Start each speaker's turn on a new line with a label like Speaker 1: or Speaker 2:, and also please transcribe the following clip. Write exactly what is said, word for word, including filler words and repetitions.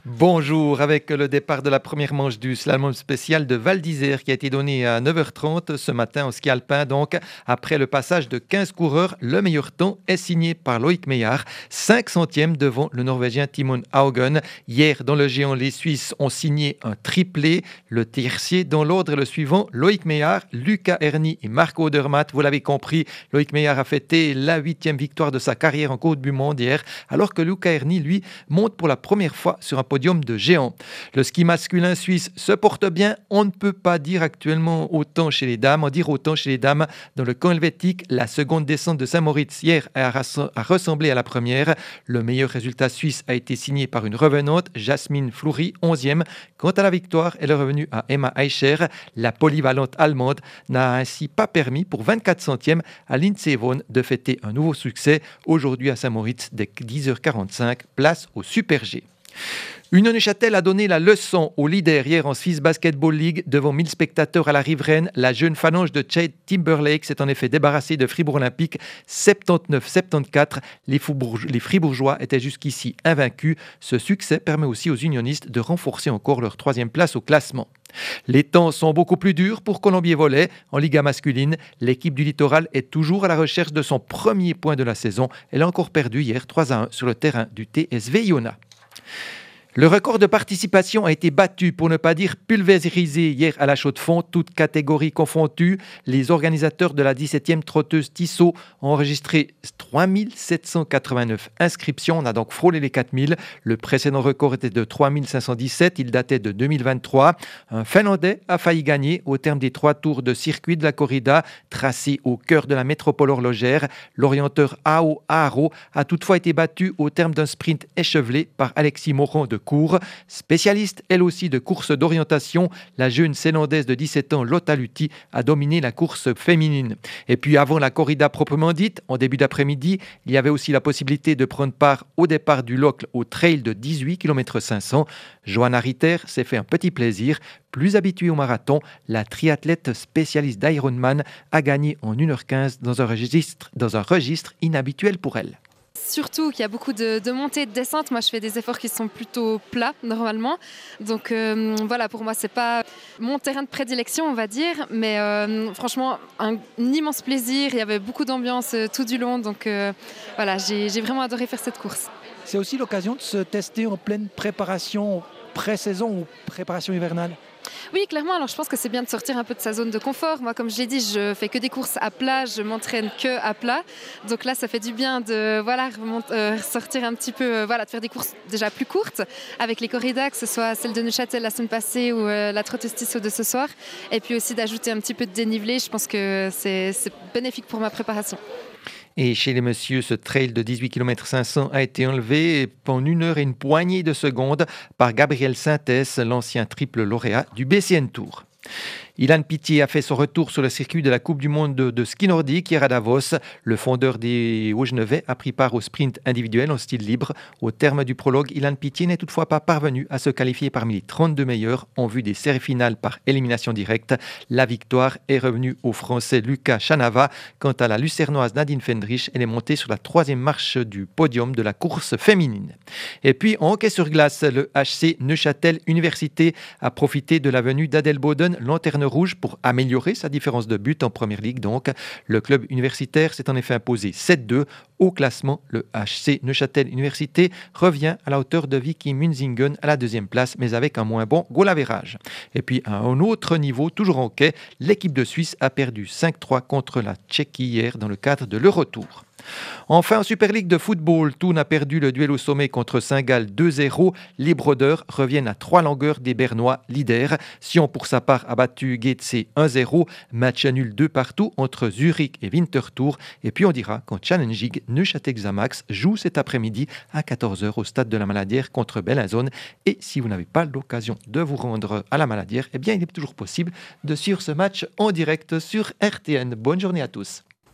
Speaker 1: Bonjour, avec le départ de la première manche du slalom spécial de Val d'Isère qui a été donné à neuf heures trente ce matin au ski alpin. Donc, après le passage de quinze coureurs, le meilleur temps est signé par Loïc Meillard, cinq centièmes devant le Norvégien Timon Haugen. Hier, dans le géant, les Suisses ont signé un triplé. Le tiercé, dans l'ordre, est le suivant: Loïc Meillard, Luca Erni et Marco Odermatt. Vous l'avez compris, Loïc Meillard a fêté la huitième victoire de sa carrière en Coupe du Monde hier, alors que Luca Erni, lui, monte pour la première fois sur un podium de géant. Le ski masculin suisse se porte bien. On ne peut pas dire actuellement autant chez les dames. On dire autant chez les dames dans le camp helvétique. La seconde descente de Saint-Moritz hier a, rass- a ressemblé à la première. Le meilleur résultat suisse a été signé par une revenante, Jasmine Fleury, onzième. Quant à la victoire, elle est revenue à Emma Eicher. La polyvalente allemande n'a ainsi pas permis pour vingt-quatre centièmes à Lindsey Vonn de fêter un nouveau succès. Aujourd'hui à Saint-Moritz, dès dix heures quarante-cinq, place au Super G. Union Neuchâtel a donné la leçon au leader hier en Swiss Basketball League devant mille spectateurs à la riveraine. La jeune phalange de Chad Timberlake s'est en effet débarrassée de Fribourg Olympique soixante-neuf à soixante-quatorze. Les, Faubourg- les Fribourgeois étaient jusqu'ici invaincus. Ce succès permet aussi aux unionistes de renforcer encore leur troisième place au classement. Les temps sont beaucoup plus durs pour Colombier-Volley. En Liga masculine, l'équipe du Littoral est toujours à la recherche de son premier point de la saison. Elle a encore perdu hier trois à un sur le terrain du T S V Iona. Le record de participation a été battu, pour ne pas dire pulvérisé, hier à la Chaux-de-Fonds, toutes catégories confondues. Les organisateurs de la dix-septième trotteuse Tissot ont enregistré trois mille sept cent quatre-vingt-neuf inscriptions. On a donc frôlé les quatre mille. Le précédent record était de trois mille cinq cent dix-sept. Il datait de deux mille vingt-trois. Un Finlandais a failli gagner au terme des trois tours de circuit de la corrida, tracé au cœur de la métropole horlogère. L'orienteur Ao Aaro a toutefois été battu au terme d'un sprint échevelé par Alexis Moron de cours. Spécialiste, elle aussi, de course d'orientation, la jeune Zélandaise de dix-sept ans, Lotta Lutti, a dominé la course féminine. Et puis avant la corrida proprement dite, en début d'après-midi, il y avait aussi la possibilité de prendre part au départ du Locle au trail de dix-huit kilomètres cinq cents. Johanna Ritter s'est fait un petit plaisir. Plus habituée au marathon, la triathlète spécialiste d'Ironman a gagné en une heure quinze dans un registre, dans un registre inhabituel pour elle.
Speaker 2: Surtout qu'il y a beaucoup de, de montées et de descentes. Moi, je fais des efforts qui sont plutôt plats, normalement. Donc, euh, voilà, pour moi, c'est pas mon terrain de prédilection, on va dire. Mais euh, franchement, un, un immense plaisir. Il y avait beaucoup d'ambiance euh, tout du long. Donc, euh, voilà, j'ai, j'ai vraiment adoré faire cette course.
Speaker 3: C'est aussi l'occasion de se tester en pleine préparation pré-saison ou préparation hivernale.
Speaker 2: Oui, clairement. Alors, je pense que c'est bien de sortir un peu de sa zone de confort. Moi, comme je l'ai dit, je fais que des courses à plat. Je m'entraîne que à plat. Donc là, ça fait du bien de voilà, remonter, euh, sortir un petit peu, euh, voilà, de faire des courses déjà plus courtes avec les corridas, que ce soit celle de Neuchâtel la semaine passée ou euh, la trotteuse Tissot de ce soir. Et puis aussi d'ajouter un petit peu de dénivelé. Je pense que c'est, c'est bénéfique pour ma préparation.
Speaker 1: Et chez les messieurs, ce trail de dix-huit kilomètres cinq cents a été enlevé en une heure et une poignée de secondes par Gabriel Sintès, l'ancien triple lauréat du B C N Tour. Ilan Pitié a fait son retour sur le circuit de la Coupe du Monde de, de ski nordique hier à Davos. Le fondeur des Hauts-Genevois a pris part au sprint individuel en style libre. Au terme du prologue, Ilan Pitié n'est toutefois pas parvenu à se qualifier parmi les trente-deux meilleurs en vue des séries finales par élimination directe. La victoire est revenue au Français Lucas Chanava. Quant à la Lucernoise Nadine Fendrich, elle est montée sur la troisième marche du podium de la course féminine. Et puis en hockey sur glace, le H C Neuchâtel Université a profité de la venue d'Adèle Boden, lanterne rouge, pour améliorer sa différence de but en première ligue. Donc, le club universitaire s'est en effet imposé sept deux. Au classement, le H C Neuchâtel Université revient à la hauteur de Vicky Munzingen à la deuxième place, mais avec un moins bon goal average. Et puis, à un autre niveau, toujours en hockey, l'équipe de Suisse a perdu cinq trois contre la Tchéquie hier dans le cadre de l'Eurotour. Enfin, en Super League de football, Thun a perdu le duel au sommet contre Saint-Gall deux zéro. Les Brodeurs reviennent à trois longueurs des Bernois leaders. Sion, pour sa part, a battu Getse un zéro. Match nul deux partout entre Zurich et Winterthur. Et puis on dira qu'en Challenging, Neuchâtel Xamax joue cet après-midi à quatorze heures au stade de la Maladière contre Bellinzone. Et si vous n'avez pas l'occasion de vous rendre à la Maladière, eh bien il est toujours possible de suivre ce match en direct sur R T N. Bonne journée à tous.